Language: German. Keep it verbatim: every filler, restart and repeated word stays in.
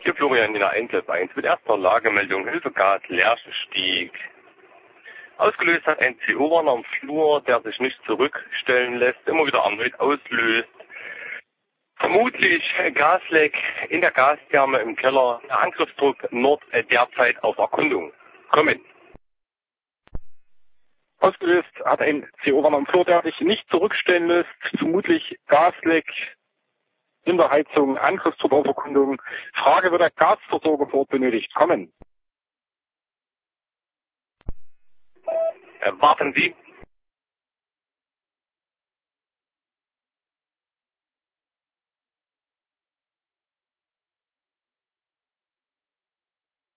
Hier Florian in der eins eins mit erster Lagemeldung Hilfegas Lerchenstieg. Ausgelöst hat ein C O-Warner am Flur, der sich nicht zurückstellen lässt, immer wieder erneut auslöst. Vermutlich Gasleck in der Gastherme im Keller. Der Angriffsdruck Nord derzeit auf Erkundung. Kommen. Ausgelöst hat ein C O-Warner am Flur, der sich nicht zurückstellen lässt. Vermutlich Gasleck in der Heizung, Angriffsdruck auf Erkundung. Frage, wird der Gasversorger vor Ort benötigt? Kommen. Warten Sie.